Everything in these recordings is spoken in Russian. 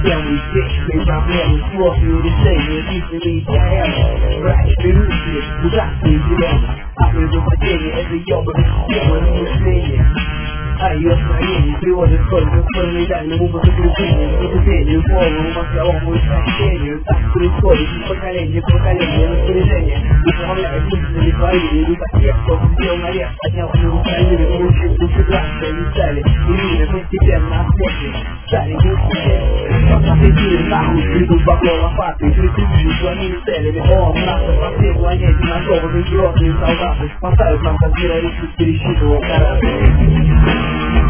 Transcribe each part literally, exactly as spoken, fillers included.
системы, вечные проблемы, сложные решения, жизненные диалемы, мрачные мысли, ужасные дилеммы, а предупреждение — это ёбаная система размышления. А ее строение приводит только к параноидальному умозаключению, к потупению, полному мозговому истощению. Так происходит из поколения в поколение распоряжения. Управляют мыслями своими, идут от тех, кто сделал наверх, поднялся в Украине, получил концентрацию, они стали именно постепенно ослепли, стали неуспешны. Посмотрите нахуй, идут бабло лопаты, прикрывшие своими целями. О, нахуй по всей планете накованы грозные солдаты, спасают нам, как террористы пересчитывают корабли.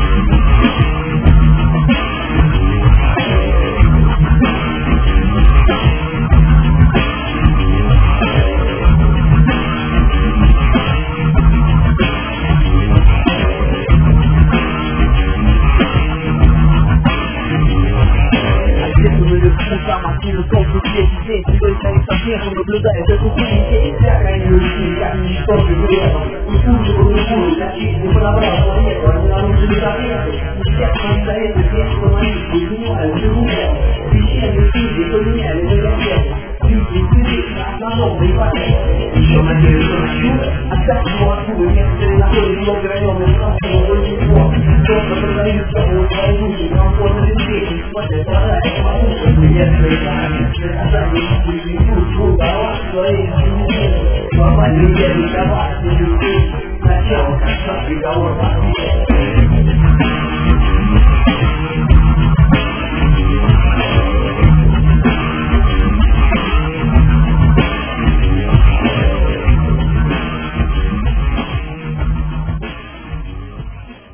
Там активно солнце светит здесь, твой стоит со смехом, наблюдает эту хуйню здесь. Всякая нелюдь, как ничто пригрело. И тут же буржуи, такие не подобрал планету, они нарушили запреты. И всех моих советов есть коммунисты, изменяют живут. Священные книги поменяли на газеты. Люди интересны на основном ипотеке. Еще надеюсь, что на чудо, оставь его откуда. Некоторые находят много районных самого большинства. Просто продают собой свои души, комфортно безвечен, смотрят продать самому. Некоторые наказания существуют, трудова своей жизни. Слова людей, товар, не людей. Сначала, как сам приговор,